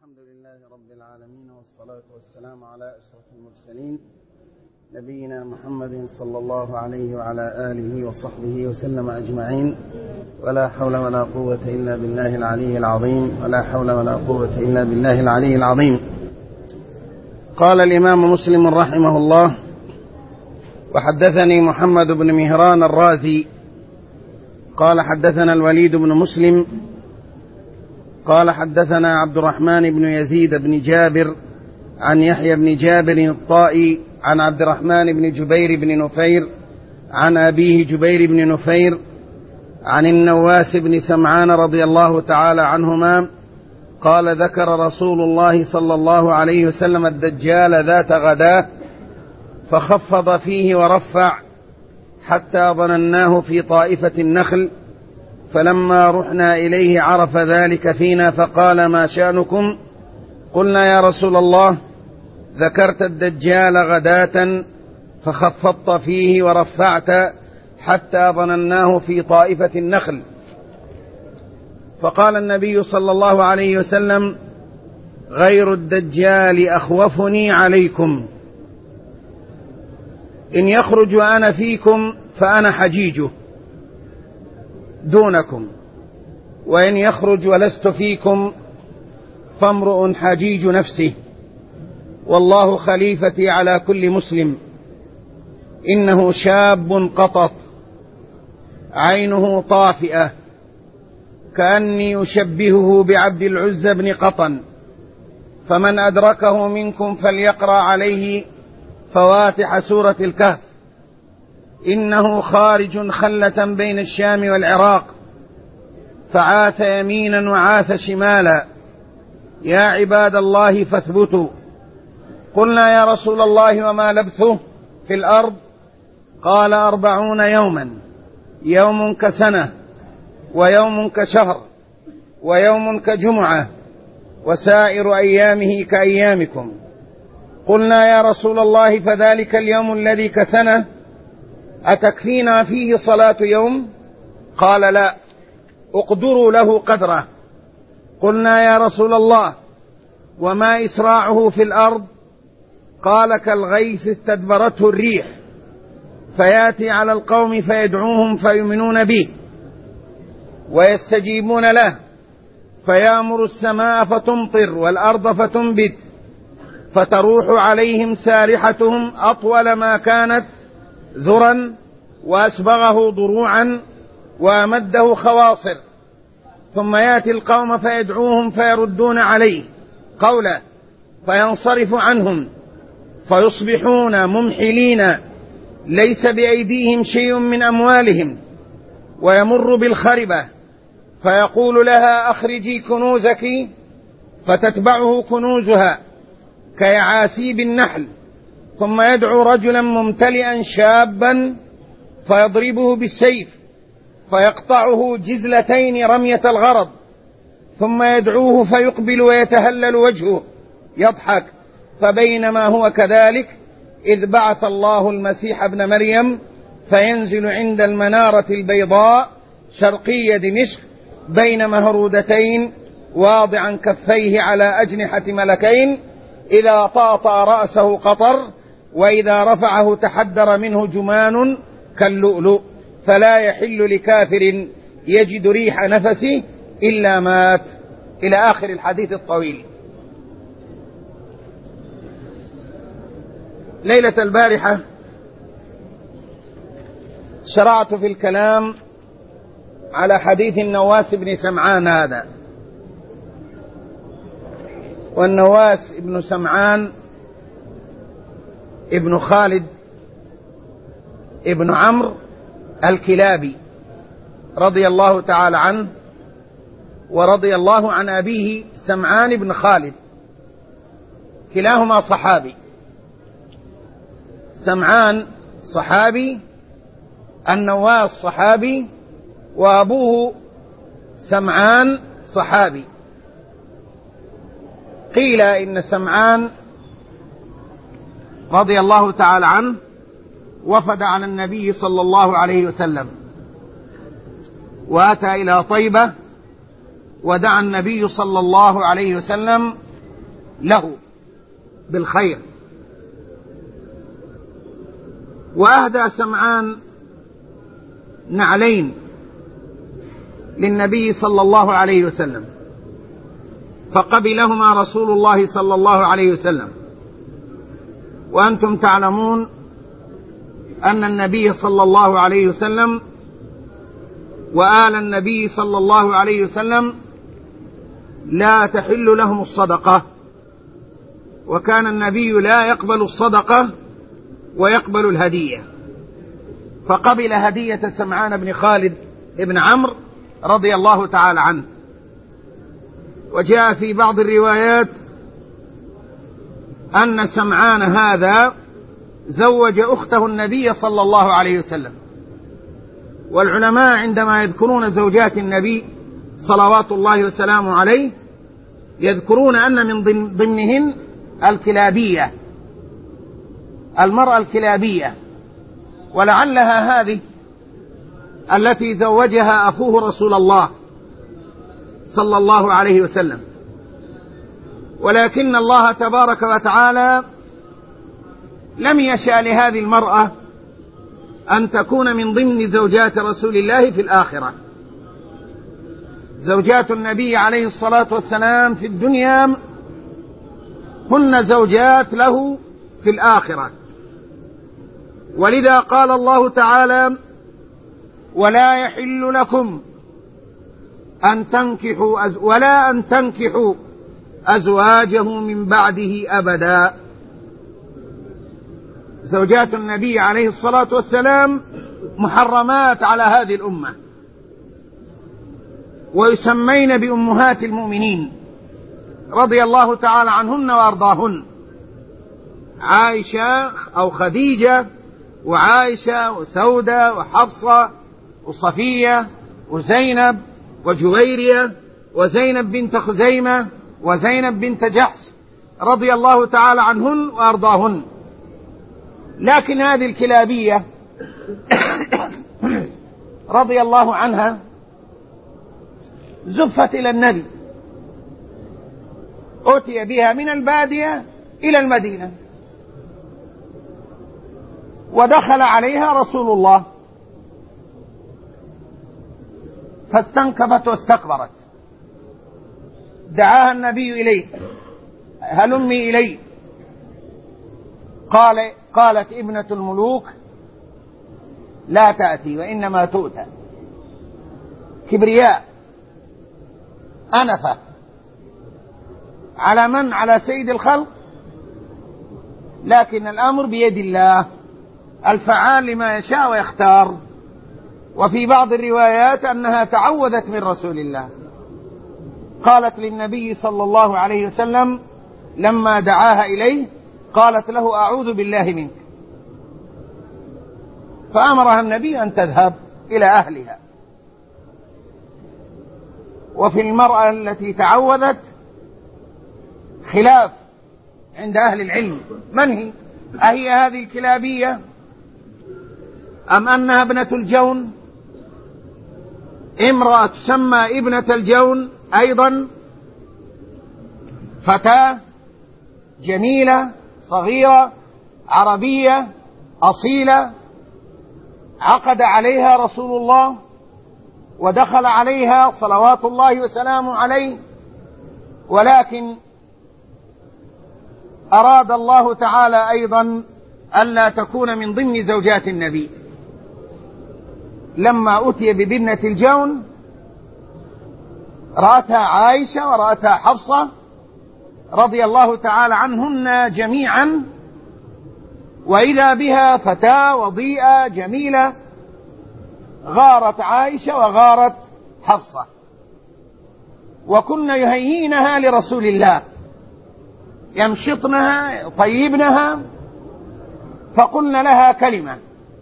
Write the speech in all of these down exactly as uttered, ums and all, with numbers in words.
الحمد لله رب العالمين، والصلاة والسلام على أشرف المرسلين نبينا محمد صلى الله عليه وعلى آله وصحبه وسلم أجمعين. ولا حول ولا قوة إلا بالله العلي العظيم ولا حول ولا قوة إلا بالله العلي العظيم. قال الإمام مسلم رحمه الله: وحدثني محمد بن مهران الرازي قال حدثنا الوليد بن مسلم قال حدثنا عبد الرحمن بن يزيد بن جابر عن يحيى بن جابر الطائي عن عبد الرحمن بن جبير بن نفير عن أبيه جبير بن نفير عن النواس بن سمعان رضي الله تعالى عنهما قال: ذكر رسول الله صلى الله عليه وسلم الدجال ذات غداة فخفض فيه ورفع حتى ظنناه في طائفة النخل، فلما رحنا إليه عرف ذلك فينا فقال: ما شأنكم؟ قلنا: يا رسول الله، ذكرت الدجال غداة فخفضت فيه ورفعت حتى ظنناه في طائفة النخل. فقال النبي صلى الله عليه وسلم: غير الدجال أخوفني عليكم، إن يخرج وأنا فيكم فأنا حجيجه دونكم، وإن يخرج ولست فيكم فامرؤ حجيج نفسه، والله خليفتي على كل مسلم، إنه شاب قطط عينه طافئة كأني أشبهه بعبد العزى بن قطن، فمن أدركه منكم فليقرأ عليه فواتح سورة الكهف، إنه خارج خلة بين الشام والعراق، فعاث يمينا وعاث شمالا، يا عباد الله فاثبتوا. قلنا: يا رسول الله، وما لبثه في الأرض؟ قال: أربعون يوما، يوم كسنة، ويوم كشهر، ويوم كجمعة، وسائر أيامه كأيامكم. قلنا: يا رسول الله، فذلك اليوم الذي كسنة أتكفينا فيه صلاة يوم؟ قال: لا، اقدروا له قدره. قلنا: يا رسول الله، وما إسراعه في الأرض؟ قال: كالغيث استدبرته الريح، فيأتي على القوم فيدعوهم فيؤمنون به ويستجيبون له، فيأمر السماء فتمطر والأرض فتنبت، فتروح عليهم سارحتهم أطول ما كانت ذرا، وأسبغه ضروعا، وأمده خواصر، ثم يأتي القوم فيدعوهم فيردون عليه قوله، فينصرف عنهم، فيصبحون ممحلين ليس بأيديهم شيء من أموالهم، ويمر بالخربة فيقول لها: أخرجي كنوزك، فتتبعه كنوزها كيعاسيب النحل، ثم يدعو رجلا ممتلئا شابا فيضربه بالسيف فيقطعه جزلتين رمية الغرض، ثم يدعوه فيقبل ويتهلل وجهه يضحك، فبينما هو كذلك إذ بعث الله المسيح ابن مريم فينزل عند المنارة البيضاء شرقي دمشق بين مهرودتين واضعا كفيه على أجنحة ملكين، إذا طاطأ رأسه قطر، وإذا رفعه تحدر منه جمان كاللؤلؤ، فلا يحل لكافر يجد ريح نفسه إلا مات، إلى آخر الحديث الطويل. ليلة البارحة شرعت في الكلام على حديث النواس بن سمعان هذا، والنواس بن سمعان ابن خالد ابن عمرو الكلابي رضي الله تعالى عنه، ورضي الله عن أبيه سمعان بن خالد، كلاهما صحابي. سمعان صحابي، النواس صحابي، وأبوه سمعان صحابي. قيل إن سمعان رضي الله تعالى عنه وفد على النبي صلى الله عليه وسلم، وأتى إلى طيبة، ودعا النبي صلى الله عليه وسلم له بالخير. وأهدى سمعان نعلين للنبي صلى الله عليه وسلم، فقبلهما رسول الله صلى الله عليه وسلم. وأنتم تعلمون أن النبي صلى الله عليه وسلم وآل النبي صلى الله عليه وسلم لا تحل لهم الصدقة، وكان النبي لا يقبل الصدقة ويقبل الهدية، فقبل هدية سمعان بن خالد بن عمرو رضي الله تعالى عنه. وجاء في بعض الروايات أن سمعان هذا زوج أخته النبي صلى الله عليه وسلم. والعلماء عندما يذكرون زوجات النبي صلوات الله وسلامه عليه يذكرون أن من ضمنهن الكلابية، المرأة الكلابية، ولعلها هذه التي زوجها أخوه رسول الله صلى الله عليه وسلم. ولكن الله تبارك وتعالى لم يشأ لهذه المرأة أن تكون من ضمن زوجات رسول الله في الآخرة. زوجات النبي عليه الصلاة والسلام في الدنيا هن زوجات له في الآخرة. ولذا قال الله تعالى: ولا يحل لكم أن تنكحوا أز... ولا أن تنكحوا أزواجه من بعده أبدا. زوجات النبي عليه الصلاة والسلام محرمات على هذه الأمة، ويسمين بأمهات المؤمنين رضي الله تعالى عنهن وأرضاهن: عائشة أو خديجة، وعائشة وسودة وحفصة وصفية وزينب وجويرية وزينب بنت خزيمة وزينب بنت جحش رضي الله تعالى عنهن وأرضاهن. لكن هذه الكلابية رضي الله عنها زفت إلى النبي، أتي بها من البادية إلى المدينة، ودخل عليها رسول الله فاستنكفت واستكبرت. دعاها النبي إليه: هلمي إلي. قال قالت ابنة الملوك: لا تأتي وإنما تؤتى. كبرياء، أنفة على من؟ على سيد الخلق. لكن الأمر بيد الله الفعال لما يشاء ويختار. وفي بعض الروايات أنها تعوذت من رسول الله، قالت للنبي صلى الله عليه وسلم لما دعاها إليه، قالت له: أعوذ بالله منك. فأمرها النبي أن تذهب إلى أهلها. وفي المرأة التي تعوذت خلاف عند أهل العلم، من هي؟ أهي هذه الكلابية أم أنها ابنة الجون؟ امرأة تسمى ابنة الجون أيضا، فتاة جميلة صغيرة عربية أصيلة، عقد عليها رسول الله ودخل عليها صلوات الله وسلامه عليه، ولكن أراد الله تعالى أيضا ألا تكون من ضمن زوجات النبي. لما أتي ببنة الجون رأتها عائشة ورأتها حفصة رضي الله تعالى عنهن جميعا، وإذا بها فتاة وضيئة جميلة، غارت عائشة وغارت حفصة، وكن يهيئنها لرسول الله، يمشطنها يطيبنها. فقلن لها كلمة: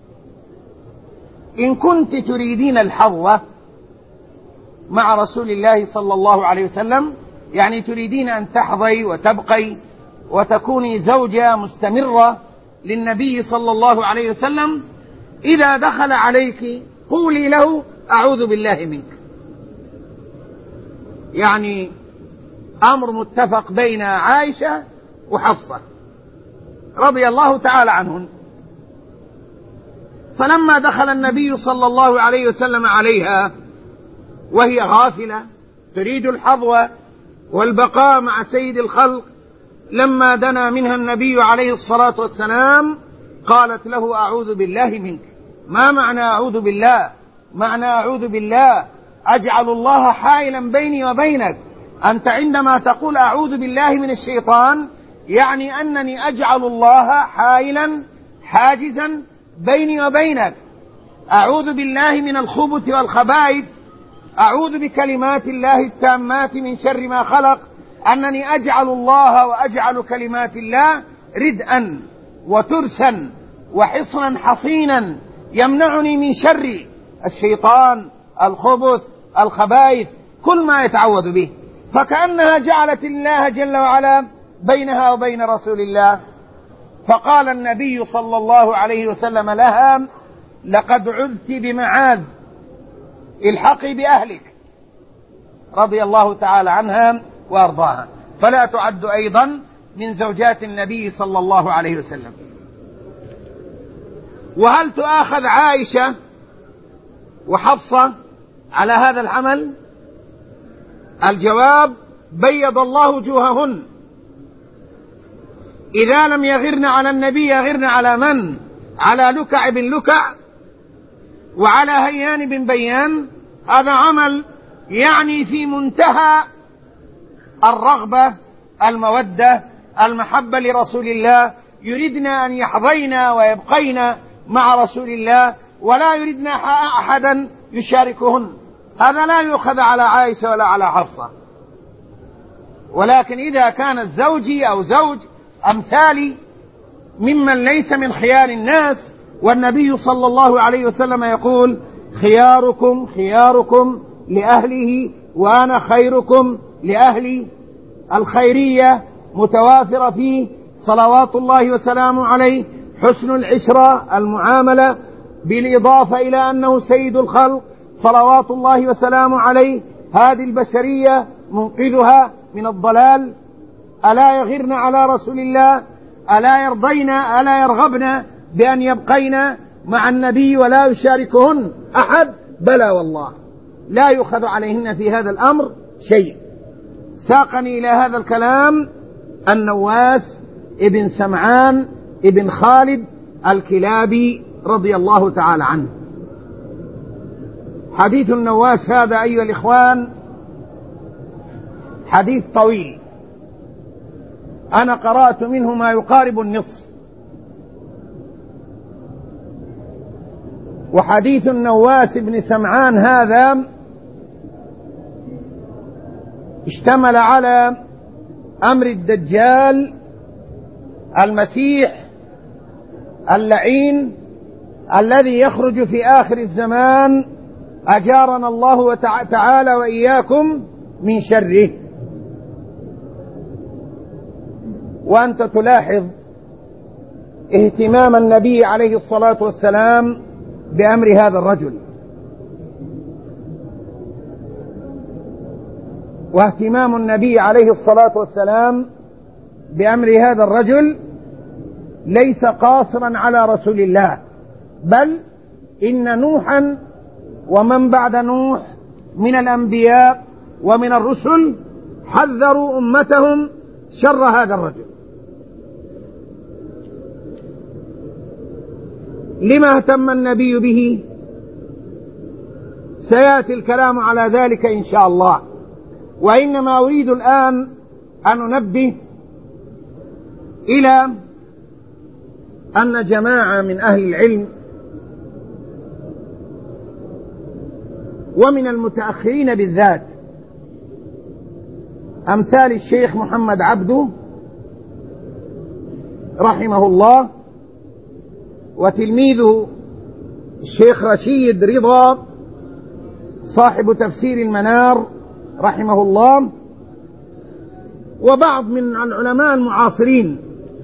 إن كنت تريدين الحظوة مع رسول الله صلى الله عليه وسلم، يعني تريدين أن تحظي وتبقي وتكوني زوجة مستمرة للنبي صلى الله عليه وسلم، إذا دخل عليك قولي له: أعوذ بالله منك. يعني أمر متفق بين عائشة وحفصة رضي الله تعالى عنهن. فلما دخل النبي صلى الله عليه وسلم عليها وهي غافلة تريد الحظو والبقاء مع سيد الخلق، لما دنا منها النبي عليه الصلاة والسلام قالت له أعوذ بالله منك. ما معنى أعوذ بالله؟ معنى أعوذ بالله أجعل الله حائلا بيني وبينك. أنت عندما تقول أعوذ بالله من الشيطان يعني أنني أجعل الله حائلا حاجزا بيني وبينك. أعوذ بالله من الخبث والخبائث، أعوذ بكلمات الله التامات من شر ما خلق، أنني أجعل الله وأجعل كلمات الله ردءا وترسا وحصنا حصينا يمنعني من شر الشيطان، الخبث، الخبائث، كل ما يتعوذ به. فكأنها جعلت الله جل وعلا بينها وبين رسول الله. فقال النبي صلى الله عليه وسلم لها لقد عذت بمعاذ، الحقي بأهلك، رضي الله تعالى عنها وأرضاها. فلا تعد أيضا من زوجات النبي صلى الله عليه وسلم. وهل تؤاخذ عائشة وحفصة على هذا العمل؟ الجواب بيض الله وجوههن. إذا لم يغرن على النبي يغرن على من؟ على لكع بن لكع وعلى هيان بن بيان. هذا عمل يعني في منتهى الرغبة، المودة، المحبة لرسول الله، يريدن أن يحظين ويبقين مع رسول الله ولا يريدن أحدا يشاركهن. هذا لا يؤخذ على عائشة ولا على حفصة. ولكن إذا كانت زوجي أو زوج أمثالي ممن ليس من خيار الناس، والنبي صلى الله عليه وسلم يقول خياركم خياركم لأهله وأنا خيركم لأهلي، الخيرية متوافرة فيه صلوات الله وسلامه عليه، حسن العشرة، المعاملة، بالإضافة إلى أنه سيد الخلق صلوات الله وسلامه عليه، هذه البشرية منقذها من الضلال. ألا يغرن على رسول الله؟ ألا يرضين ألا يرغبن بأن يبقين مع النبي ولا يشاركهن أحد؟ بلى والله، لا يؤخذ عليهن في هذا الأمر شيء. ساقني إلى هذا الكلام النواس ابن سمعان ابن خالد الكلابي رضي الله تعالى عنه. حديث النواس هذا أيها الإخوان حديث طويل، أنا قرأت منه ما يقارب النصف. وحديث النواس بن سمعان هذا اشتمل على أمر الدجال المسيح اللعين الذي يخرج في آخر الزمان، أجارنا الله تعالى وإياكم من شره. وأنت تلاحظ اهتمام النبي عليه الصلاة والسلام بأمر هذا الرجل، واهتمام النبي عليه الصلاة والسلام بأمر هذا الرجل ليس قاصرا على رسول الله، بل إن نوحا ومن بعد نوح من الأنبياء ومن الرسل حذروا أمتهم شر هذا الرجل. لما اهتم النبي به؟ سيأتي الكلام على ذلك إن شاء الله. وإنما أريد الآن أن ننبه إلى أن جماعة من أهل العلم ومن المتأخرين بالذات أمثال الشيخ محمد عبده رحمه الله، وتلميذه الشيخ رشيد رضا صاحب تفسير المنار رحمه الله، وبعض من العلماء المعاصرين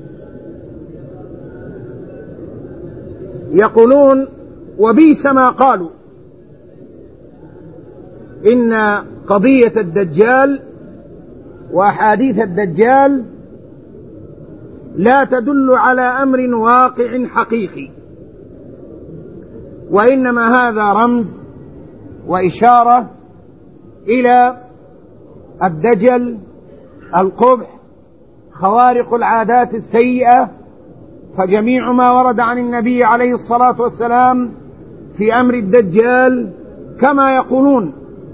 يقولون وبئس ما قالوا إن قضية الدجال وأحاديث الدجال لا تدل على أمر واقع حقيقي، وإنما هذا رمز وإشارة إلى الدجل، القبح، خوارق العادات السيئة. فجميع ما ورد عن النبي عليه الصلاة والسلام في أمر الدجال كما يقولون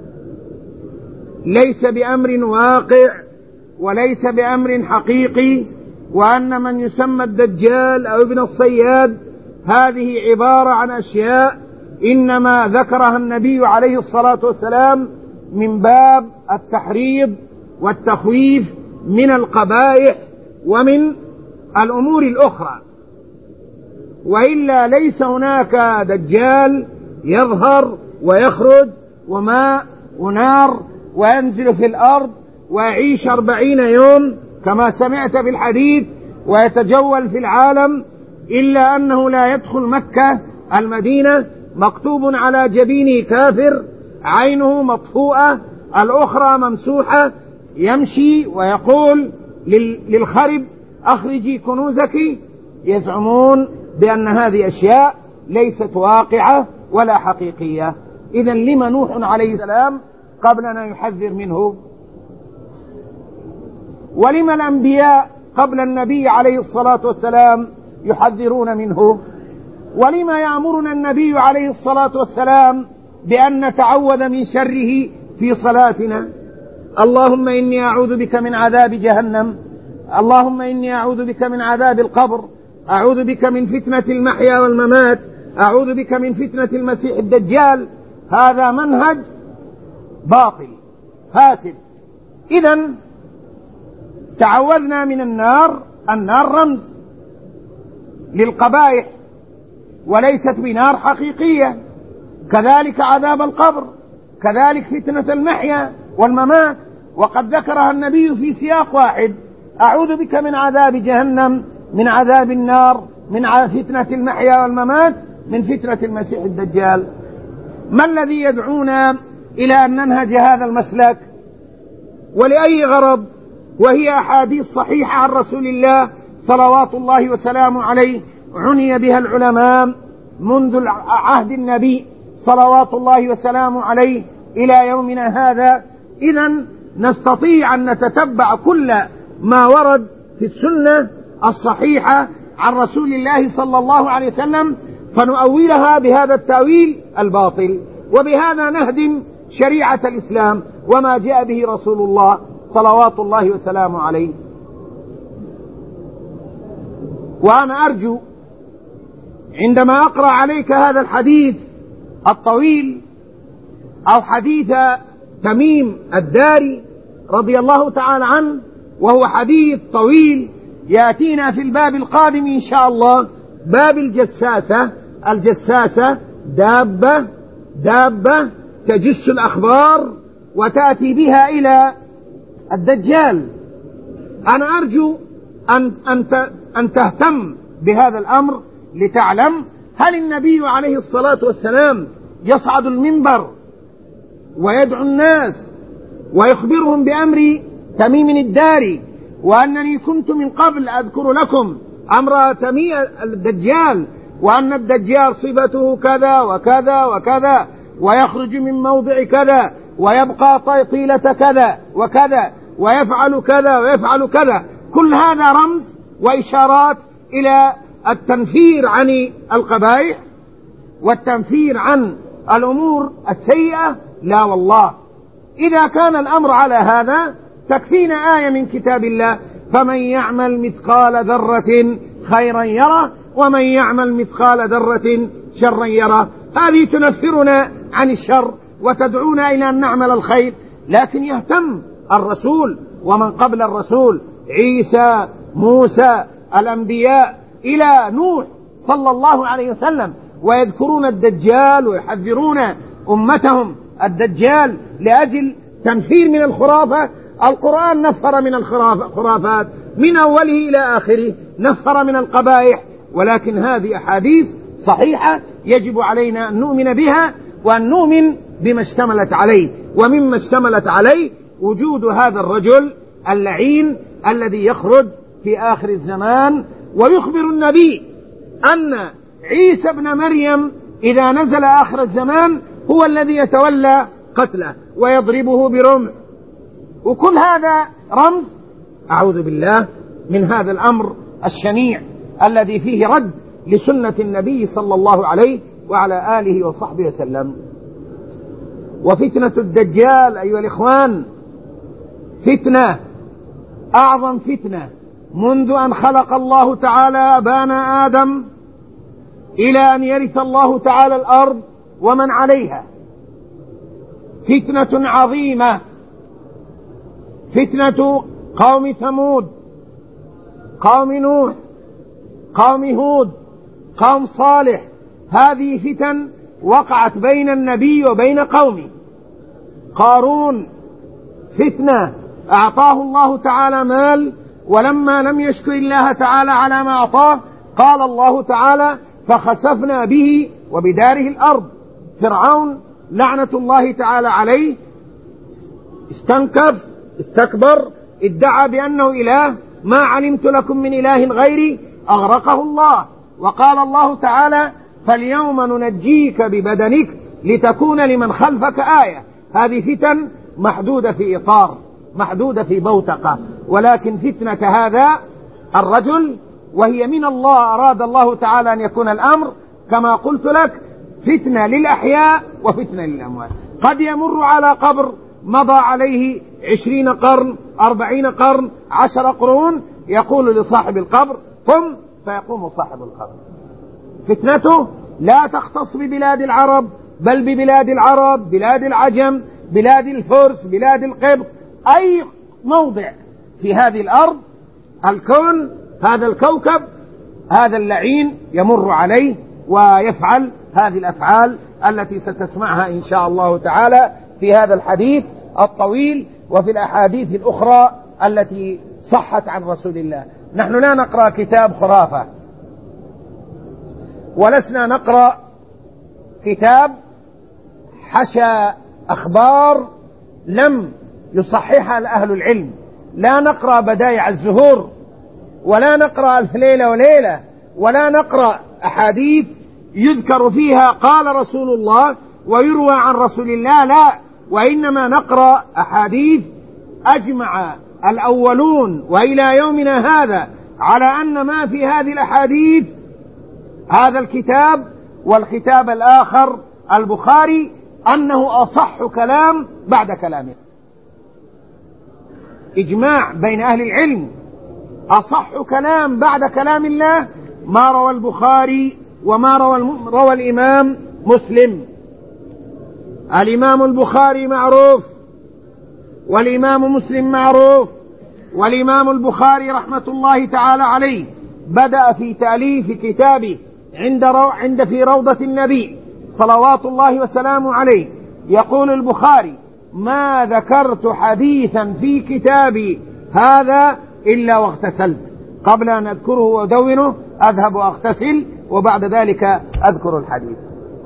ليس بأمر واقع وليس بأمر حقيقي، وأن من يسمى الدجال أو ابن الصياد هذه عبارة عن أشياء إنما ذكرها النبي عليه الصلاة والسلام من باب التحريض والتخويف من القبائح ومن الأمور الأخرى، وإلا ليس هناك دجال يظهر ويخرج وماء ونار وينزل في الأرض ويعيش أربعين يوم كما سمعت في الحديث ويتجول في العالم، إلا أنه لا يدخل مكة المدينة، مكتوب على جبينه كافر، عينه مطفوءة، الأخرى ممسوحة، يمشي ويقول للخرب أخرجي كنوزك. يزعمون بأن هذه أشياء ليست واقعة ولا حقيقية. إذن لما نوح عليه السلام قبلنا يحذر منه؟ ولما الأنبياء قبل النبي عليه الصلاة والسلام يحذرون منه؟ ولما يأمرنا النبي عليه الصلاة والسلام بأن نتعوذ من شره في صلاتنا؟ اللهم إني أعوذ بك من عذاب جهنم، اللهم إني أعوذ بك من عذاب القبر، أعوذ بك من فتنة المحيا والممات، أعوذ بك من فتنة المسيح الدجال. هذا منهج باطل فاسد. إذن تعوذنا من النار، النار رمز للقبائح وليست بنار حقيقية، كذلك عذاب القبر، كذلك فتنة المحيا والممات، وقد ذكرها النبي في سياق واحد: أعوذ بك من عذاب جهنم، من عذاب النار، من فتنة المحيا والممات، من فتنة المسيح الدجال. ما الذي يدعونا إلى أن ننهج هذا المسلك؟ ولأي غرض؟ وهي أحاديث صحيحة عن رسول الله صلوات الله وسلامه عليه، عني بها العلماء منذ عهد النبي صلوات الله وسلامه عليه إلى يومنا هذا. إذن نستطيع أن نتتبع كل ما ورد في السنة الصحيحة عن رسول الله صلى الله عليه وسلم فنؤولها بهذا التأويل الباطل، وبهذا نهدم شريعة الإسلام وما جاء به رسول الله صلوات الله وسلامه عليه. وأنا أرجو عندما أقرأ عليك هذا الحديث الطويل أو حديث تميم الداري رضي الله تعالى عنه، وهو حديث طويل يأتينا في الباب القادم إن شاء الله، باب الجساسة. الجساسة دابة دابة تجس الأخبار وتأتي بها إلى الدجال. أنا أرجو أن, أن, أن تهتم بهذا الأمر لتعلم هل النبي عليه الصلاة والسلام يصعد المنبر ويدعو الناس ويخبرهم بأمر تميم الداري، وأنني كنت من قبل أذكر لكم أمر تميم الدجال، وأن الدجال صفته كذا وكذا وكذا، ويخرج من موضع كذا ويبقى طيلة كذا وكذا، ويفعل كذا ويفعل كذا. كل هذا رمز وإشارات إلى التنفير عن القبائح والتنفير عن الأمور السيئة. لا والله، إذا كان الأمر على هذا تكفينا آية من كتاب الله: فمن يعمل مثقال ذرة خيرا يره ومن يعمل مثقال ذرة شرا يره. هذه تنفرنا عن الشر وتدعونا إلى أن نعمل الخير. لكن يهتم الرسول ومن قبل الرسول، عيسى، موسى، الأنبياء إلى نوح صلى الله عليه وسلم، ويذكرون الدجال ويحذرون أمتهم الدجال لأجل تنفير من الخرافة. القرآن نفر من الخرافات من أوله إلى آخره، نفر من القبائح، ولكن هذه أحاديث صحيحة يجب علينا أن نؤمن بها وأن نؤمن بما اشتملت عليه. ومما اشتملت عليه وجود هذا الرجل اللعين الذي يخرج في آخر الزمان. ويخبر النبي أن عيسى ابن مريم إذا نزل آخر الزمان هو الذي يتولى قتله ويضربه برمح، وكل هذا رمز أعوذ بالله من هذا الأمر الشنيع الذي فيه رد لسنة النبي صلى الله عليه وعلى آله وصحبه وسلم. وفتنة الدجال أيها الإخوان فتنة، أعظم فتنة منذ أن خلق الله تعالى أبانا آدم إلى أن يرث الله تعالى الأرض ومن عليها. فتنة عظيمة، فتنة قوم ثمود، قوم نوح، قوم هود، قوم صالح. هذه فتن وقعت بين النبي وبين قومه. قارون فتنة، أعطاه الله تعالى مال، ولما لم يشكر الله تعالى على ما أعطاه قال الله تعالى فخسفنا به وبداره الأرض. فرعون لعنة الله تعالى عليه استنكف استكبر، ادعى بأنه إله، ما علمت لكم من إله غيري، أغرقه الله. وقال الله تعالى فاليوم ننجيك ببدنك لتكون لمن خلفك آية. هذه فتن محدودة في إطار، محدودة في بوتقة، ولكن فتنة هذا الرجل وهي من الله، أراد الله تعالى أن يكون الأمر كما قلت لك فتنة للأحياء وفتنة للأموات. قد يمر على قبر مضى عليه عشرين قرن، أربعين قرن، عشر قرون، يقول لصاحب القبر قم، فيقوم صاحب القبر. فتنته لا تختص ببلاد العرب، بل ببلاد العرب، بلاد العجم، بلاد الفرس، بلاد القبط، أي موضع في هذه الأرض الكون، هذا الكوكب، هذا اللعين يمر عليه ويفعل هذه الأفعال التي ستسمعها إن شاء الله تعالى في هذا الحديث الطويل وفي الأحاديث الأخرى التي صحت عن رسول الله. نحن لا نقرأ كتاب خرافة، ولسنا نقرأ كتاب حشى أخبار لم يصححها أهل العلم، لا نقرأ بدايع الزهور، ولا نقرأ ألف ليلة وليلة، ولا نقرأ أحاديث يذكر فيها قال رسول الله ويروى عن رسول الله، لا، وإنما نقرأ أحاديث أجمع الأولون وإلى يومنا هذا على أن ما في هذه الأحاديث هذا الكتاب والكتاب الآخر البخاري أنه أصح كلام بعد كلامه. إجماع بين أهل العلم أصح كلام بعد كلام الله ما روى البخاري وما روى, الم... روى الإمام مسلم. الإمام البخاري معروف، والإمام مسلم معروف، والإمام البخاري رحمة الله تعالى عليه بدأ في تأليف كتابه عند, رو... عند في روضة النبي صلوات الله وسلامه عليه. يقول البخاري ما ذكرت حديثا في كتابي هذا إلا واغتسلت، قبل أن أذكره وأدونه أذهب وأغتسل وبعد ذلك أذكر الحديث.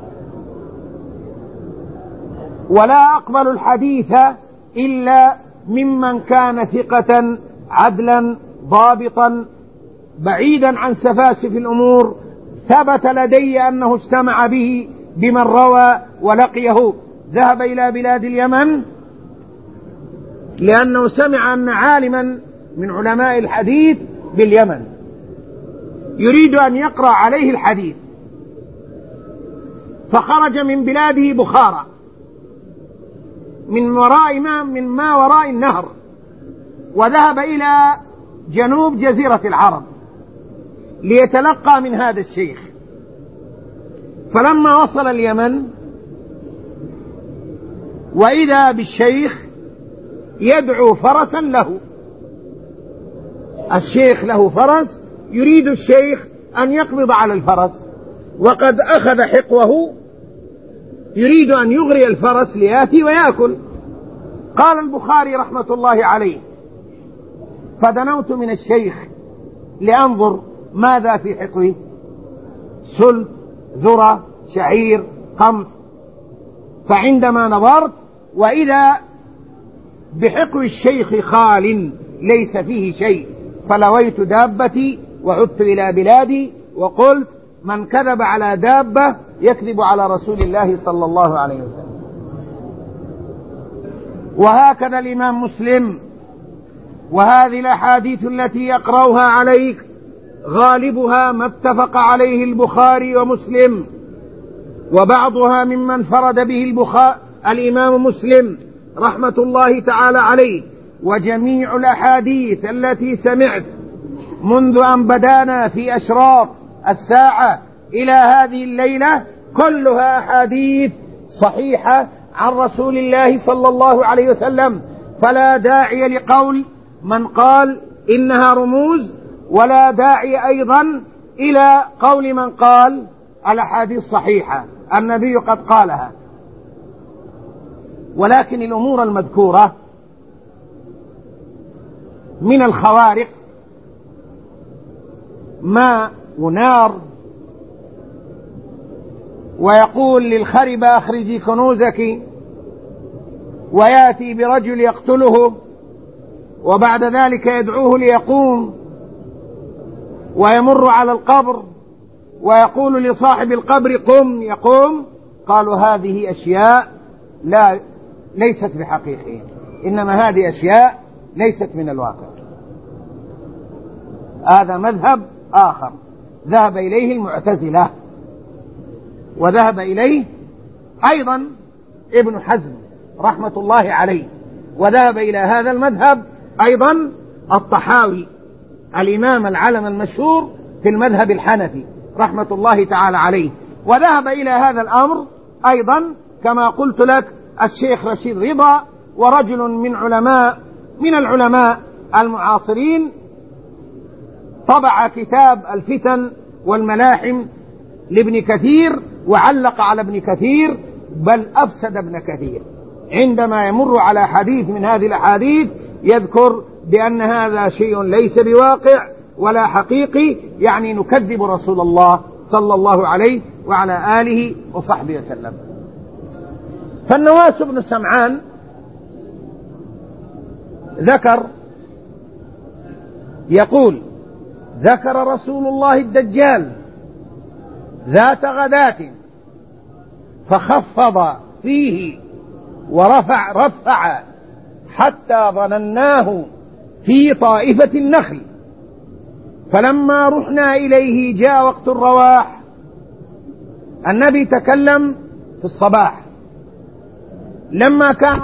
ولا أقبل الحديث إلا ممن كان ثقة عدلا ضابطا بعيدا عن سفاسف الأمور، ثبت لدي أنه اجتمع به بمن روى ولقيه. ذهب إلى بلاد اليمن لأنه سمع أن عالما من علماء الحديث باليمن يريد أن يقرأ عليه الحديث، فخرج من بلاده بخارى من وراء ما من ما وراء النهر، وذهب إلى جنوب جزيرة العرب ليتلقى من هذا الشيخ. فلما وصل اليمن وإذا بالشيخ يدعو فرسا له، الشيخ له فرس، يريد الشيخ أن يقبض على الفرس، وقد أخذ حقوه يريد أن يغري الفرس ليأتي ويأكل. قال البخاري رحمة الله عليه فدنوت من الشيخ لأنظر ماذا في حقوه، سلط، ذرة، شعير، قمح. فعندما نظرت وإذا بحقو الشيخ خال ليس فيه شيء. فلويت دابتي وعدت إلى بلادي وقلت من كذب على دابة يكذب على رسول الله صلى الله عليه وسلم. وهكذا الإمام مسلم. وهذه الأحاديث التي يقرأها عليك غالبها ما اتفق عليه البخاري ومسلم، وبعضها ممن فرد به البخاري الإمام مسلم رحمة الله تعالى عليه. وجميع الأحاديث التي سمعت منذ أن بدانا في أشراط الساعة إلى هذه الليلة كلها أحاديث صحيحة عن رسول الله صلى الله عليه وسلم، فلا داعي لقول من قال إنها رموز، ولا داعي أيضا إلى قول من قال الأحاديث صحيحة، النبي قد قالها. ولكن الأمور المذكورة من الخوارق ماء ونار، ويقول للخربة أخرجي كنوزك، ويأتي برجل يقتله وبعد ذلك يدعوه ليقوم، ويمر على القبر ويقول لصاحب القبر قم يقوم. قالوا هذه أشياء لا ليست بحقيقية، إنما هذه أشياء ليست من الواقع. هذا مذهب آخر ذهب إليه المعتزلة، وذهب إليه أيضا ابن حزم رحمة الله عليه، وذهب إلى هذا المذهب أيضا الطحاوي الإمام العلم المشهور في المذهب الحنفي رحمة الله تعالى عليه. وذهب إلى هذا الأمر أيضا كما قلت لك الشيخ رشيد رضا، ورجل من علماء من العلماء المعاصرين طبع كتاب الفتن والملاحم لابن كثير وعلق على ابن كثير، بل أفسد ابن كثير عندما يمر على حديث من هذه الأحاديث يذكر بأن هذا شيء ليس بواقع ولا حقيقي، يعني نكذب رسول الله صلى الله عليه وعلى آله وصحبه وسلم. فالنواس بن سمعان ذكر يقول ذكر رسول الله الدجال ذات غداة فخفض فيه ورفع رفع حتى ظنناه في طائفة النخل، فلما رحنا إليه جاء وقت الرواح. النبي تكلم في الصباح، لما كان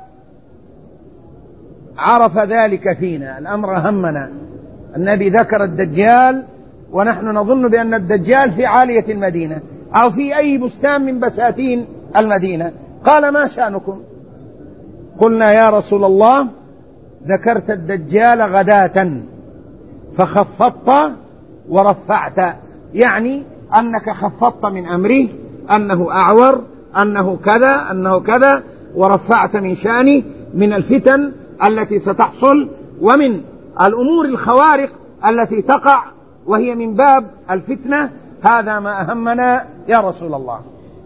عرف ذلك فينا، الأمر همنا. النبي ذكر الدجال ونحن نظن بأن الدجال في عالية المدينة أو في أي بستان من بساتين المدينة. قال ما شأنكم؟ قلنا يا رسول الله ذكرت الدجال غداة فخفضت ورفعت، يعني أنك خفضت من أمره، أنه أعور، أنه كذا أنه كذا، ورفعت من شأنه من الفتن التي ستحصل ومن الأمور الخوارق التي تقع، وهي من باب الفتنة. هذا ما أهمنا يا رسول الله.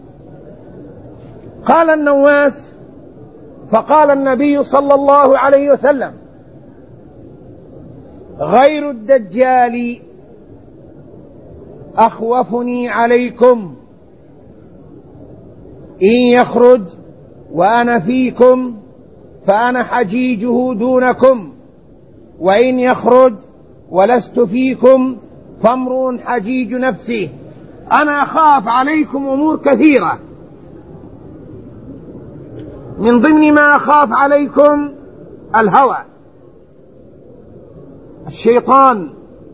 قال النواس فقال النبي صلى الله عليه وسلم غير الدجال أخوفني عليكم، إن يخرج وأنا فيكم فأنا حجيجه دونكم، وإن يخرج ولست فيكم فامرؤ حجيج نفسه. أنا أخاف عليكم أمور كثيرة، من ضمن ما أخاف عليكم الهوى، الشيطان،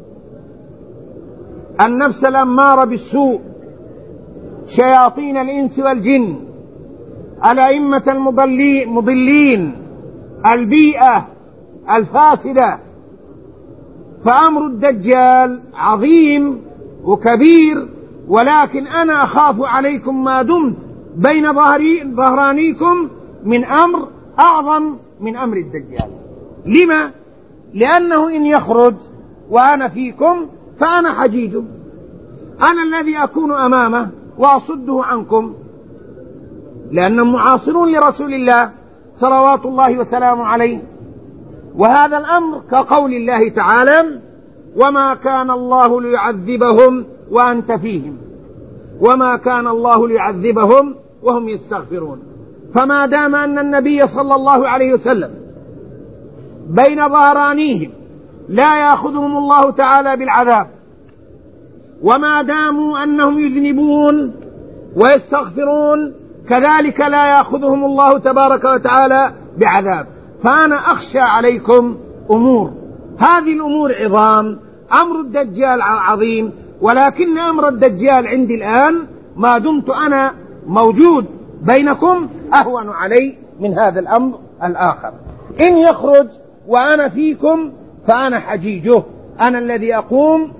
النفس الأمارة بالسوء، شياطين الإنس والجن، الأئمة المضلين، البيئة الفاسدة. فأمر الدجال عظيم وكبير، ولكن أنا أخاف عليكم ما دمت بين ظهرانيكم من أمر أعظم من أمر الدجال. لما؟ لأنه إن يخرج وأنا فيكم فأنا حجيجه، أنا الذي أكون أمامه وأصده عنكم، لأنهم معاصرون لرسول الله صلوات الله وسلامه عليه. وهذا الأمر كقول الله تعالى: وما كان الله ليعذبهم وأنت فيهم، وما كان الله ليعذبهم وهم يستغفرون. فما دام أن النبي صلى الله عليه وسلم بين ظهرانيهم لا يأخذهم الله تعالى بالعذاب، وما داموا أنهم يذنبون ويستغفرون كذلك لا يأخذهم الله تبارك وتعالى بعذاب. فأنا أخشى عليكم أمور، هذه الأمور عظام، أمر الدجال عظيم، ولكن أمر الدجال عندي الآن ما دمت أنا موجود بينكم أهون علي من هذا الأمر الآخر. إن يخرج وأنا فيكم فأنا حجيجه، أنا الذي أقوم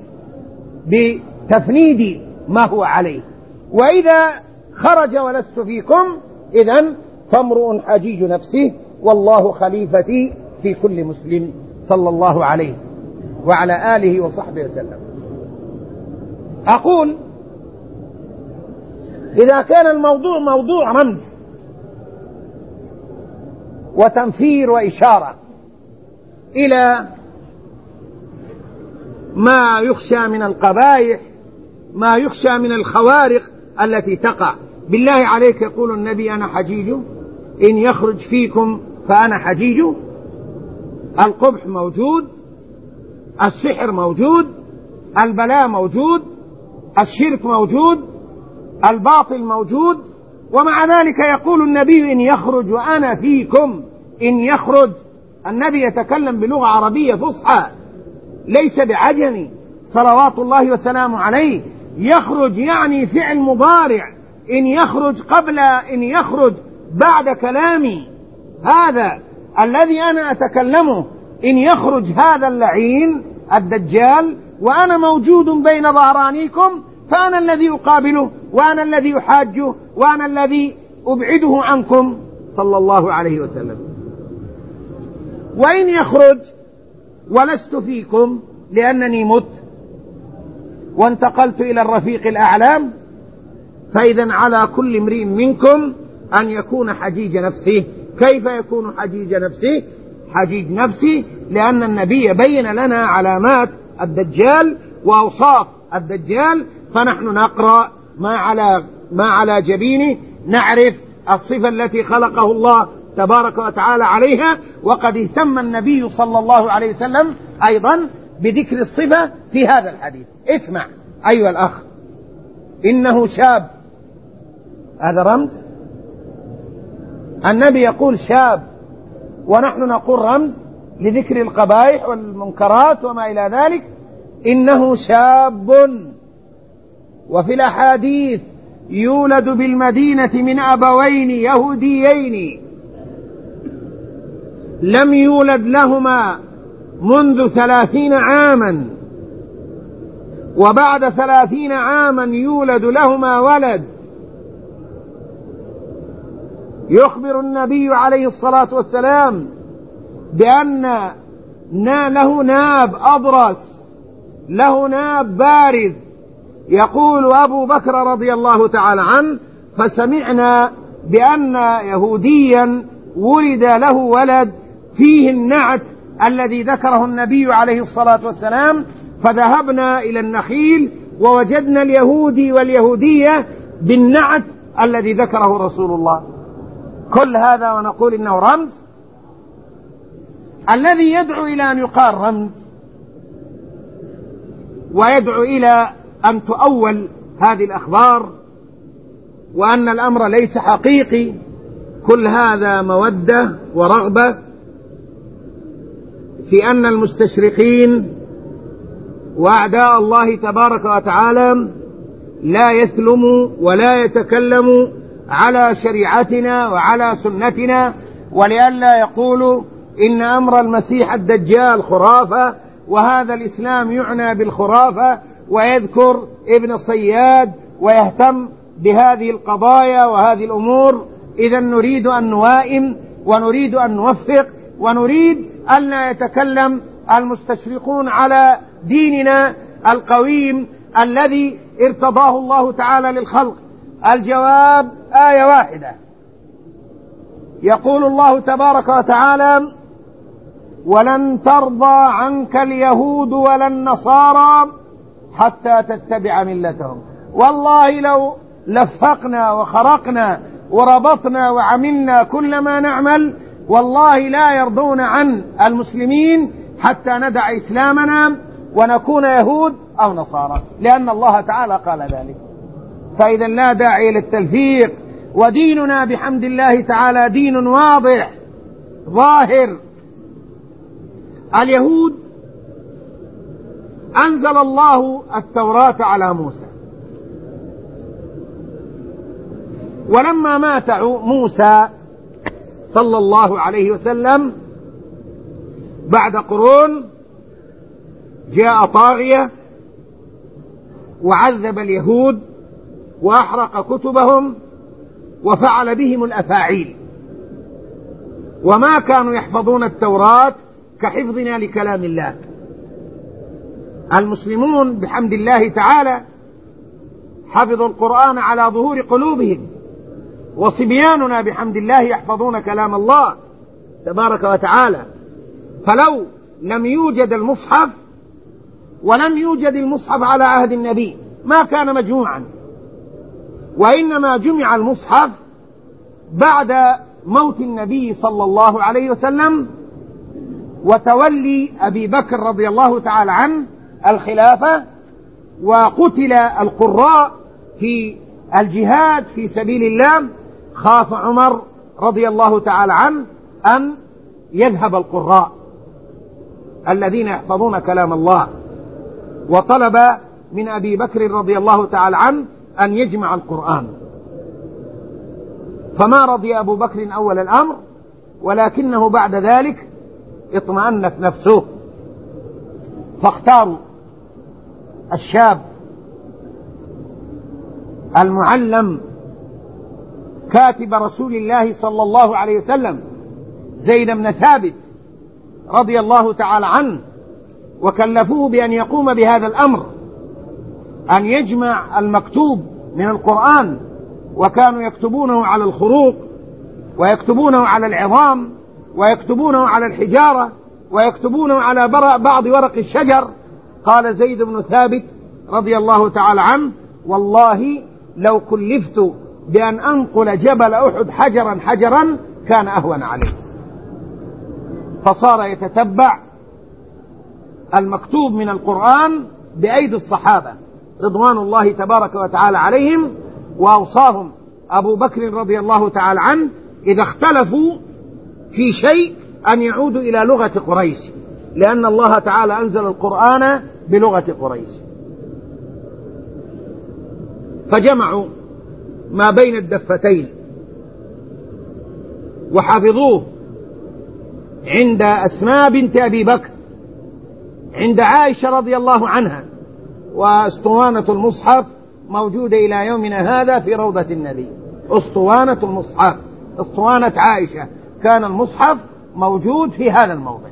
بتفنيد ما هو عليه. وإذا خرج ولست فيكم إذن فامرؤ حجيج نفسه، والله خليفتي في كل مسلم، صلى الله عليه وعلى آله وصحبه وسلم. أقول إذا كان الموضوع موضوع رمز وتنفير وإشارة إلى ما يخشى من القبائح، ما يخشى من الخوارق التي تقع، بالله عليك يقول النبي: أنا حجيج، إن يخرج فيكم فأنا حجيج. القبح موجود، السحر موجود، البلاء موجود، الشرك موجود، الباطل موجود، ومع ذلك يقول النبي: إن يخرج وأنا فيكم. إن يخرج، النبي يتكلم بلغة عربية فصحى ليس بعجمي صلوات الله وسلامه عليه. يخرج يعني فعل مضارع، إن يخرج قبل إن يخرج بعد كلامي هذا الذي أنا أتكلمه. إن يخرج هذا اللعين الدجال وأنا موجود بين ظهرانيكم فأنا الذي أقابله، وأنا الذي أحاجه، وأنا الذي أبعده عنكم، صلى الله عليه وسلم. وإن يخرج ولست فيكم لأنني مت وانتقلت إلى الرفيق الأعلى، فإذا على كل امرئ منكم أن يكون حجيج نفسه. كيف يكون حجيج نفسه؟ حجيج نفسه لأن النبي بين لنا علامات الدجال وأوصاف الدجال، فنحن نقرأ ما على ما على جبينه، نعرف الصفة التي خلقه الله تبارك وتعالى عليها. وقد اهتم النبي صلى الله عليه وسلم أيضا بذكر الصفة في هذا الحديث. اسمع أيها الأخ، إنه شاب، هذا رمز. النبي يقول شاب ونحن نقول رمز لذكر القبائح والمنكرات وما إلى ذلك. إنه شاب، وفي الأحاديث يولد بالمدينة من أبوين يهوديين لم يولد لهما منذ ثلاثين عاما، وبعد ثلاثين عاما يولد لهما ولد. يخبر النبي عليه الصلاة والسلام بأن له ناب أبرص، له ناب بارز. يقول أبو بكر رضي الله تعالى عنه: فسمعنا بأن يهوديا ولد له ولد فيه النعت الذي ذكره النبي عليه الصلاة والسلام، فذهبنا إلى النخيل ووجدنا اليهودي واليهودية بالنعت الذي ذكره رسول الله. كل هذا ونقول إنه رمز. الذي يدعو إلى أن يقال رمز ويدعو إلى أن تؤول هذه الأخبار وأن الأمر ليس حقيقي، كل هذا مودة ورغبة في أن المستشرقين وأعداء الله تبارك وتعالى لا يثلموا ولا يتكلموا على شريعتنا وعلى سنتنا، ولئلا يقولوا إن أمر المسيح الدجال خرافة، وهذا الإسلام يعنى بالخرافة، ويذكر ابن صياد ويهتم بهذه القضايا وهذه الأمور. إذا نريد أن نوائم ونريد أن نوفق ونريد أن لا يتكلم المستشرقون على ديننا القويم الذي ارتضاه الله تعالى للخلق. الجواب آية واحدة، يقول الله تبارك وتعالى: ولن ترضى عنك اليهود ولا النصارى حتى تتبع ملتهم. والله لو لفقنا وخرقنا وربطنا وعملنا كل ما نعمل والله لا يرضون عن المسلمين حتى ندع إسلامنا ونكون يهود أو نصارى، لأن الله تعالى قال ذلك. فإذا لا داعي للتلفيق، وديننا بحمد الله تعالى دين واضح ظاهر. اليهود أنزل الله التوراة على موسى، ولما مات موسى صلى الله عليه وسلم بعد قرون جاء طاغية وعذب اليهود وأحرق كتبهم وفعل بهم الأفاعيل، وما كانوا يحفظون التوراة كحفظنا لكلام الله. المسلمون بحمد الله تعالى حفظوا القرآن على ظهور قلوبهم، وصبياننا بحمد الله يحفظون كلام الله تبارك وتعالى. فلو لم يوجد المصحف ولم يوجد المصحف على عهد النبي ما كان مجموعا، وإنما جمع المصحف بعد موت النبي صلى الله عليه وسلم وتولي أبي بكر رضي الله تعالى عنه الخلافة، وقتل القراء في الجهاد في سبيل الله. خاف عمر رضي الله تعالى عنه أن يذهب القراء الذين يحفظون كلام الله، وطلب من أبي بكر رضي الله تعالى عنه أن يجمع القرآن، فما رضي أبو بكر أول الأمر، ولكنه بعد ذلك اطمأنت نفسه، فاختاروا الشاب المعلم كاتب رسول الله صلى الله عليه وسلم زيد بن ثابت رضي الله تعالى عنه، وكلفوه بأن يقوم بهذا الأمر، أن يجمع المكتوب من القرآن. وكانوا يكتبونه على الخروق، ويكتبونه على العظام، ويكتبونه على الحجارة، ويكتبونه على بعض ورق الشجر. قال زيد بن ثابت رضي الله تعالى عنه: والله لو كلفت بأن أنقل جبل أحد حجرا حجرا كان أهون عليه. فصار يتتبع المكتوب من القرآن بأيدي الصحابة رضوان الله تبارك وتعالى عليهم، وأوصاهم أبو بكر رضي الله تعالى عنه إذا اختلفوا في شيء أن يعودوا إلى لغة قريش، لأن الله تعالى أنزل القرآن بلغة قريش. فجمعوا ما بين الدفتين وحفظوه عند أسماء بنت أبي بكر، عند عائشة رضي الله عنها، واسطوانة المصحف موجودة إلى يومنا هذا في روضة النبي. اسطوانة المصحف، اسطوانة عائشة، كان المصحف موجود في هذا الموضع.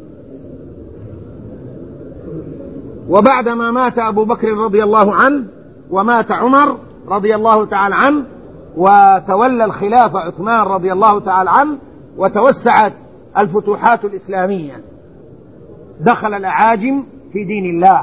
وبعدما مات أبو بكر رضي الله عنه ومات عمر رضي الله تعالى عنه وتولى الخلافة عثمان رضي الله تعالى عنه وتوسعت الفتوحات الإسلامية، دخل الأعاجم في دين الله،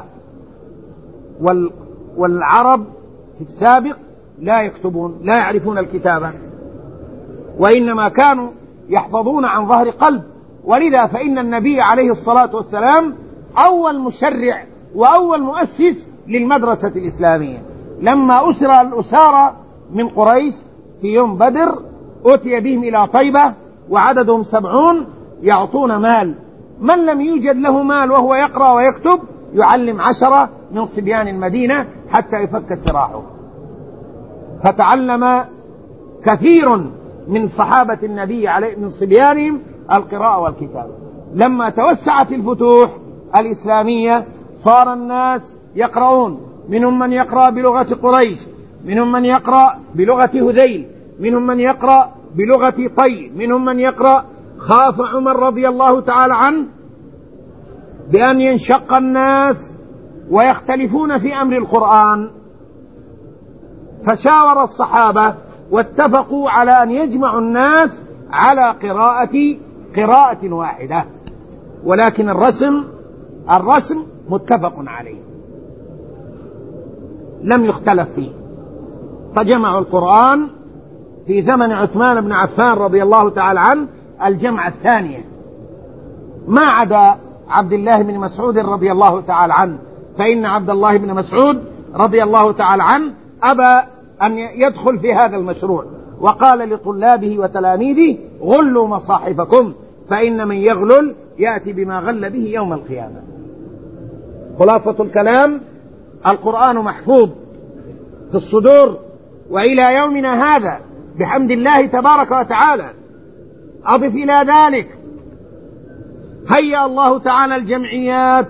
والعرب في السابق لا يكتبون، لا يعرفون الكتابة، وإنما كانوا يحفظون عن ظهر قلب. ولذا فإن النبي عليه الصلاة والسلام أول مشرع وأول مؤسس للمدرسة الإسلامية. لما أسر الأسارى من قريش في يوم بدر أتي بهم إلى طيبة وعددهم سبعون يعطون مال، من لم يوجد له مال وهو يقرأ ويكتب يعلم عشرة من صبيان المدينة حتى يفك سراحه. فتعلم كثير من صحابة النبي عليه من صبيانهم القراءة والكتابة. لما توسعت الفتوح الإسلامية صار الناس يقرؤون، منهم من يقرأ بلغة قريش، منهم من يقرأ بلغة هذيل، منهم من يقرأ بلغة طي، منهم من يقرأ. خاف عمر رضي الله تعالى عنه بأن ينشق الناس ويختلفون في أمر القرآن، فشاور الصحابة واتفقوا على أن يجمعوا الناس على قراءة قراءة واحدة. ولكن الرسم الرسم متفق عليه لم يختلف فيه. فجمعوا القرآن في زمن عثمان بن عفان رضي الله تعالى عنه الجمع الثانية، ما عدا عبد الله بن مسعود رضي الله تعالى عنه، فإن عبد الله بن مسعود رضي الله تعالى عنه أبى أن يدخل في هذا المشروع، وقال لطلابه وتلاميذه: غلوا مصاحفكم فإن من يغلل يأتي بما غل به يوم القيامة. خلاصة الكلام: القرآن محفوظ في الصدور وإلى يومنا هذا بحمد الله تبارك وتعالى. أضف إلى ذلك هيأ الله تعالى الجمعيات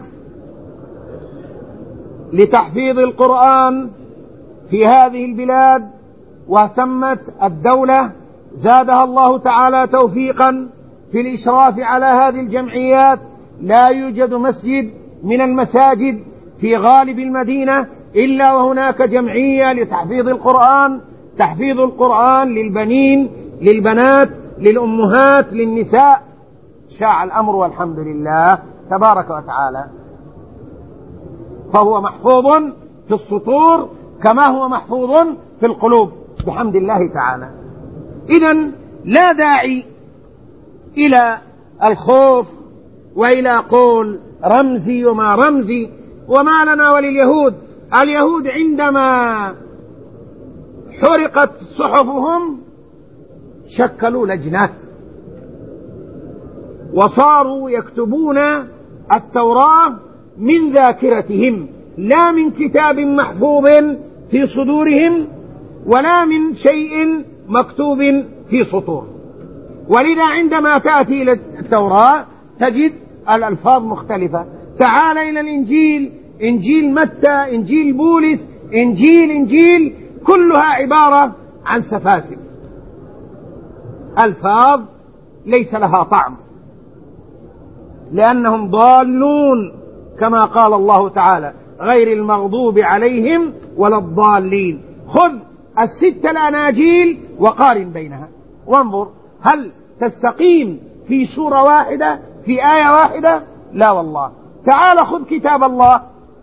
لتحفيظ القرآن في هذه البلاد، واهتمت الدولة زادها الله تعالى توفيقا في الإشراف على هذه الجمعيات. لا يوجد مسجد من المساجد في غالب المدينة إلا وهناك جمعية لتحفيظ القرآن، تحفيظ القرآن للبنين للبنات للأمهات للنساء. شاع الأمر والحمد لله تبارك وتعالى، فهو محفوظ في السطور كما هو محفوظ في القلوب بحمد الله تعالى. إذن لا داعي إلى الخوف وإلى قول رمزي وما رمزي وما لنا ولليهود. اليهود عندما حرقت صحفهم شكلوا لجنة وصاروا يكتبون التوراة من ذاكرتهم، لا من كتاب محفوظ في صدورهم ولا من شيء مكتوب في سطور. ولذا عندما تأتي إلى التوراة تجد الألفاظ مختلفة. تعال إلى الإنجيل، إنجيل متى، إنجيل بولس، إنجيل إنجيل كلها عبارة عن سفاسف، ألفاظ ليس لها طعم، لأنهم ضالون كما قال الله تعالى: غير المغضوب عليهم ولا الضالين. خذ الست الأناجيل وقارن بينها وانظر هل تستقيم في سورة واحدة في آية واحدة؟ لا والله. تعال خذ كتاب الله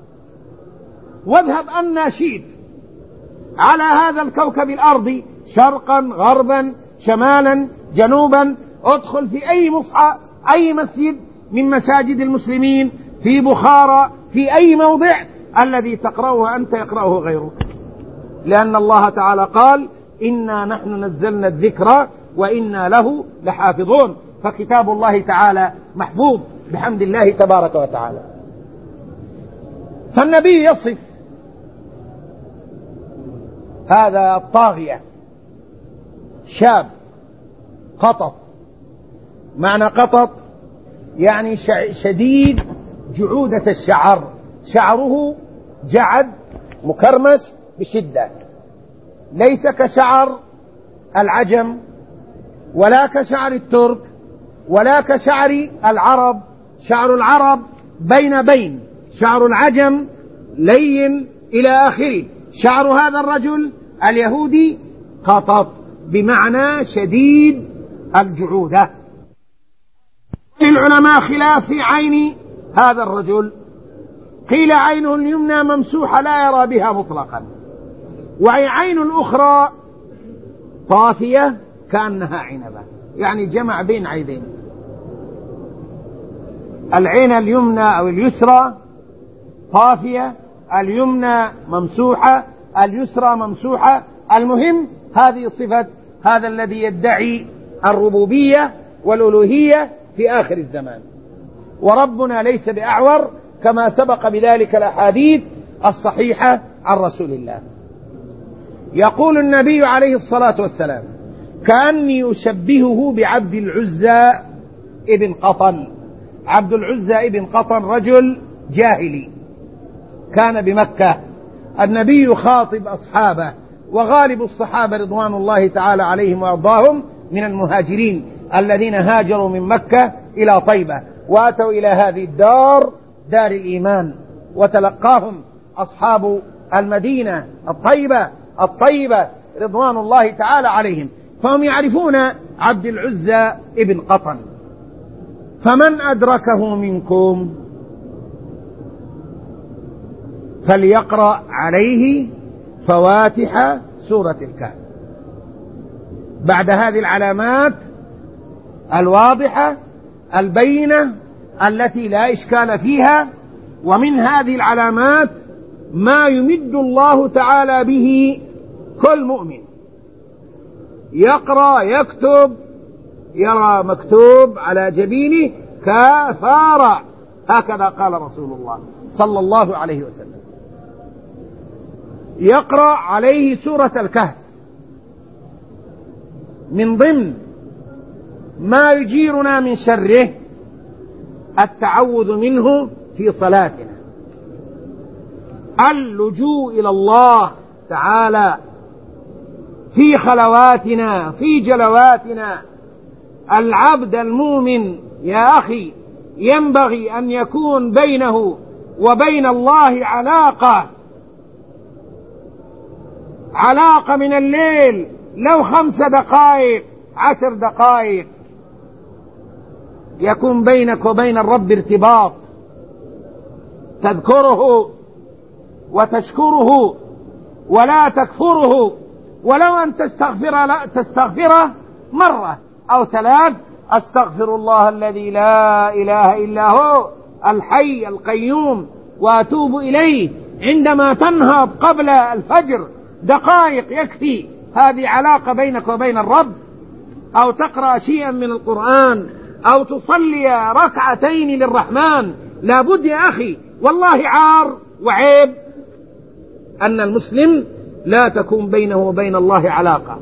واذهب أن شئت على هذا الكوكب الأرضي، شرقا غربا شمالا جنوبا، ادخل في أي مصحف أي مسجد من مساجد المسلمين في بخارى في أي موضع، الذي تقرأه أنت يقرأه غيرك، لأن الله تعالى قال: إنا نحن نزلنا الذكر وإنا له لحافظون. فكتاب الله تعالى محفوظ بحمد الله تبارك وتعالى. فالنبي يصف هذا الطاغية شاب قطط. معنى قطط يعني شديد جعودة الشعر، شعره جعد مكرمش بشدة، ليس كشعر العجم ولا كشعر الترك ولا كشعر العرب. شعر العرب بين بين، شعر العجم لين إلى آخره. شعر هذا الرجل اليهودي قطط، بمعنى شديد الجعودة. للعلماء خلاف في عين هذا الرجل، قيل عينه اليمنى ممسوحة لا يرى بها مطلقا، وعين الأخرى طافية كأنها عنبة، يعني جمع بين عينين. العين اليمنى أو اليسرى طافية، اليمنى ممسوحة، اليسرى ممسوحة. المهم هذه صفة هذا الذي يدعي الربوبية والألوهية في آخر الزمان. وربنا ليس بأعور كما سبق بذلك الأحاديث الصحيحة عن رسول الله. يقول النبي عليه الصلاة والسلام: كأني أشبهه بعبد العزى ابن قطن. عبد العزى ابن قطن رجل جاهلي كان بمكة. النبي يخاطب أصحابه، وغالب الصحابة رضوان الله تعالى عليهم وأرضاهم من المهاجرين الذين هاجروا من مكة إلى طيبة وأتوا إلى هذه الدار، دار الإيمان، وتلقاهم أصحاب المدينة الطيبة الطيبة رضوان الله تعالى عليهم، فهم يعرفون عبد العزى ابن قطن. فمن أدركه منكم فليقرأ عليه فواتح سورة الكهف. بعد هذه العلامات الواضحة البينة التي لا إشكال فيها، ومن هذه العلامات ما يمد الله تعالى به كل مؤمن يقرأ يكتب يرى مكتوب على جبينه كفارة، هكذا قال رسول الله صلى الله عليه وسلم. يقرأ عليه سورة الكهف من ضمن ما يجيرنا من شره التعوذ منه في صلاتنا، اللجوء إلى الله تعالى في خلواتنا في جلواتنا. العبد المؤمن يا أخي ينبغي أن يكون بينه وبين الله علاقة علاقة من الليل، لو خمس دقائق عشر دقائق يكون بينك وبين الرب ارتباط، تذكره وتشكره ولا تكفره، ولو أن تستغفر لا تستغفره مرة أو ثلاث، أستغفر الله الذي لا إله إلا هو الحي القيوم وأتوب إليه عندما تنهض قبل الفجر دقائق يكفي. هذه علاقة بينك وبين الرب. أو تقرأ شيئا من القرآن أو تصلي ركعتين للرحمن. لابد يا أخي والله عار وعيب أن المسلم لا تكون بينه وبين الله علاقة.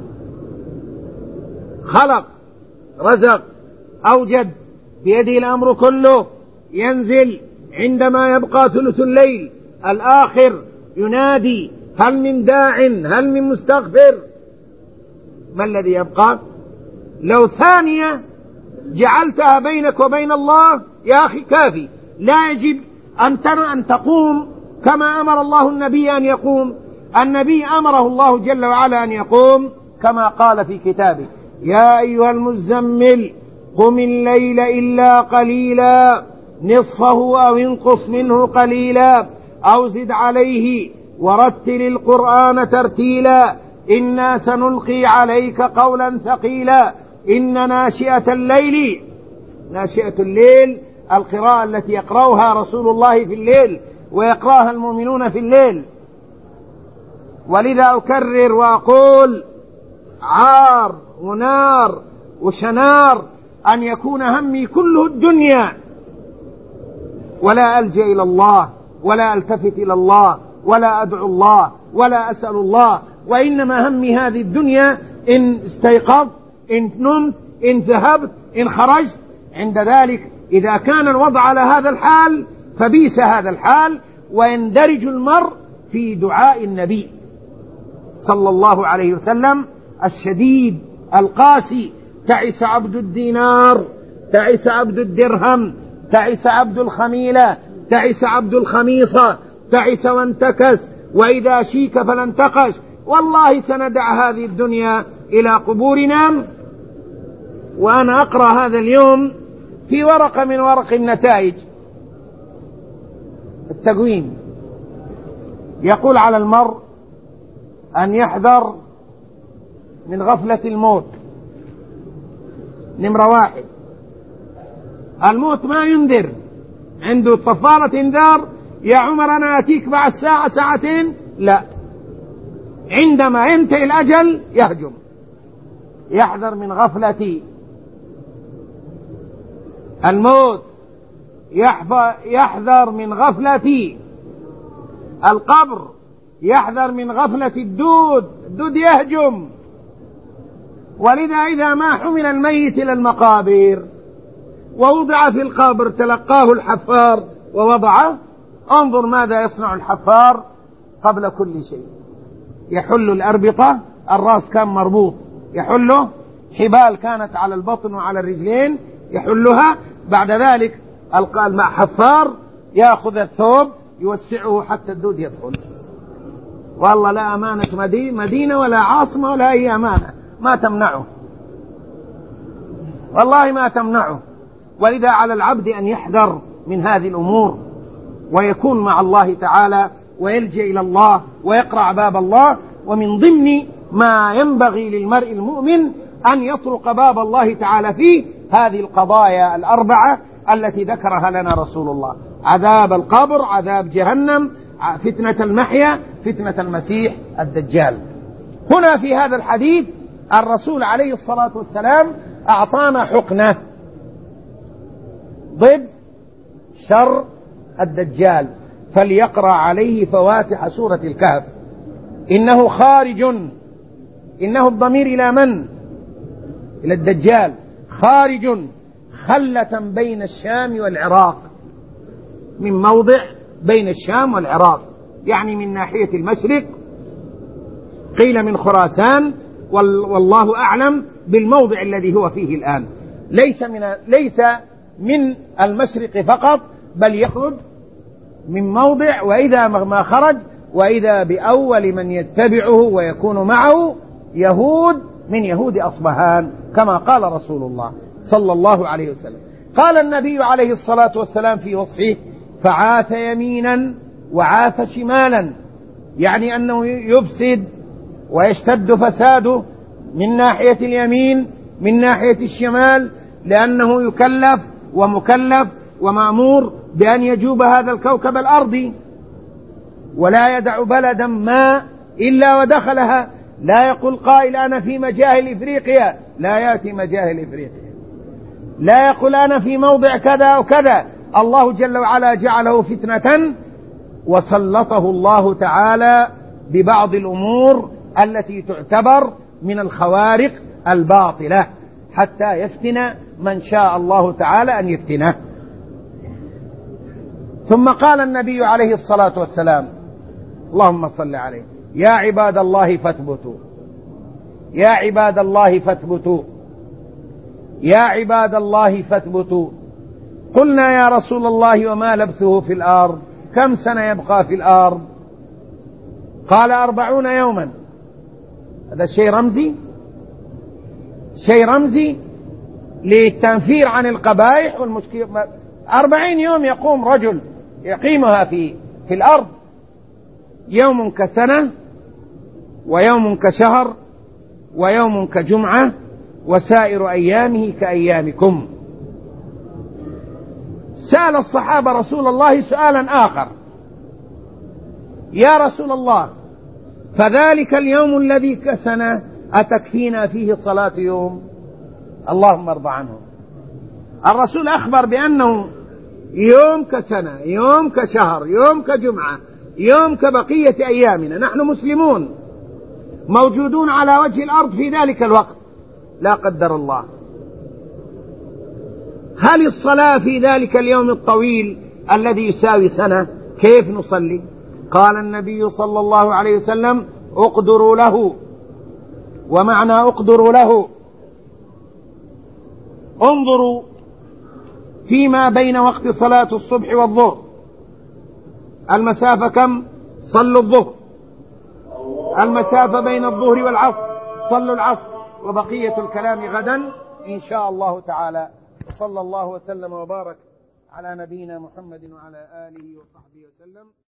خلق رزق أوجد بيده الأمر كله، ينزل عندما يبقى ثلث الليل الآخر ينادي هل من داع هل من مستغفر. ما الذي يبقى؟ لو ثانية جعلتها بينك وبين الله يا أخي كافي. لا يجب أن تقوم كما أمر الله النبي أن يقوم. النبي أمره الله جل وعلا أن يقوم كما قال في كتابه يا أيها المزمل قم الليل إلا قليلا نصفه أو انقص منه قليلا أو زد عليه ورتل القرآن ترتيلا إنا سنلقي عليك قولا ثقيلا إن ناشئة الليل، ناشئة الليل القراءة التي يقرأها رسول الله في الليل ويقرأها المؤمنون في الليل. ولذا أكرر وأقول عار ونار وشنار أن يكون همي كله الدنيا ولا ألجأ إلى الله ولا ألتفت إلى الله ولا أدعو الله ولا أسأل الله، وإنما همي هذه الدنيا إن استيقظت إن نمت إن ذهبت إن خرجت. عند ذلك إذا كان الوضع على هذا الحال فبئس هذا الحال، ويندرج المرء في دعاء النبي صلى الله عليه وسلم الشديد القاسي تعس عبد الدينار تعس عبد الدرهم تعس عبد الخميلة تعس عبد الخميصة تعس وانتكس وإذا شيك فلا انتقش. والله سندع هذه الدنيا إلى قبورنا. وأنا أقرأ هذا اليوم في ورقة من ورق النتائج التقويم يقول على المرء أن يحذر من غفلة الموت. نمرة واحد، الموت ما ينذر، عنده صفارة انذار يا عمر أنا أتيك بعد ساعة ساعتين، لا، عندما ينتهي الأجل يهجم. يحذر من غفلة الموت، يحذر من غفلة القبر، يحذر من غفلة الدود، الدود يهجم. ولذا إذا ما حمل الميت إلى المقابر ووضع في القبر تلقاه الحفار ووضعه، انظر ماذا يصنع الحفار قبل كل شيء. يحل الأربطة، الرأس كان مربوط يحله، حبال كانت على البطن وعلى الرجلين يحلها، بعد ذلك الماء حفار يأخذ الثوب يوسعه حتى الدود يدخل. والله لا أمانة مدينة ولا عاصمة ولا أي أمانة ما تمنعه، والله ما تمنعه. ولذا على العبد أن يحذر من هذه الأمور ويكون مع الله تعالى ويلجأ إلى الله ويقرع باب الله. ومن ضمن ما ينبغي للمرء المؤمن أن يطرق باب الله تعالى فيه هذه القضايا الأربعة التي ذكرها لنا رسول الله: عذاب القبر، عذاب جهنم، فتنة المحيا، فتنة المسيح الدجال. هنا في هذا الحديث الرسول عليه الصلاة والسلام أعطانا حقنة ضد شر الدجال، فليقرأ عليه فواتح سورة الكهف. إنه خارج، إنه الضمير إلى من؟ إلى الدجال. خارج خلة بين الشام والعراق، من موضع بين الشام والعراق، يعني من ناحية المشرق، قيل من خراسان، والله أعلم بالموضع الذي هو فيه الآن. ليس من ليس من المشرق فقط، بل يخرج من موضع، وإذا ما خرج وإذا بأول من يتبعه ويكون معه يهود من يهود أصبهان، كما قال رسول الله صلى الله عليه وسلم. قال النبي عليه الصلاة والسلام في وصفه: فعاث يمينا وعاث شمالا، يعني أنه يفسد ويشتد فساده من ناحية اليمين من ناحية الشمال، لأنه يكلف ومكلف ومأمور بأن يجوب هذا الكوكب الأرضي، ولا يدع بلدا ما إلا ودخلها. لا يقول قائل أنا في مجاهل إفريقيا، لا يأتي مجاهل إفريقيا. لا يقول أنا في موضع كذا أو كذا. الله جل وعلا جعله فتنة، وسلطه الله تعالى ببعض الأمور التي تعتبر من الخوارق الباطلة حتى يفتن من شاء الله تعالى أن يفتنه. ثم قال النبي عليه الصلاة والسلام: اللهم صل عليه: يا عباد الله فاثبتوا، يا عباد الله فاثبتوا، يا عباد الله فاثبتوا. قلنا يا رسول الله وما لبثه في الأرض؟ كم سنة يبقى في الأرض؟ قال: أربعون يوما. هذا شيء رمزي، شيء رمزي للتنفير عن القبائح والمشكلة. أربعين يوم يقوم رجل يقيمها في في الأرض، يوم كسنة، ويوم كشهر، ويوم كجمعة، وسائر أيامه كأيامكم. سأل الصحابة رسول الله سؤالا آخر: يا رسول الله، فذلك اليوم الذي كسنة أتكفينا فيه صلاة يوم؟ اللهم ارضى عنه. الرسول أخبر بأنه يوم كسنة، يوم كشهر، يوم كجمعة، يوم كبقية أيامنا. نحن مسلمون موجودون على وجه الأرض في ذلك الوقت، لا قدر الله. هل الصلاة في ذلك اليوم الطويل الذي يساوي سنة كيف نصلي؟ قال النبي صلى الله عليه وسلم: اقدروا له. ومعنى اقدروا له: انظروا فيما بين وقت صلاة الصبح والظهر، المسافة كم؟ صلوا الظهر. المسافة بين الظهر والعصر صلوا العصر. وبقية الكلام غدا إن شاء الله تعالى. وصلى الله وسلم وبارك على نبينا محمد وعلى آله وصحبه وسلم.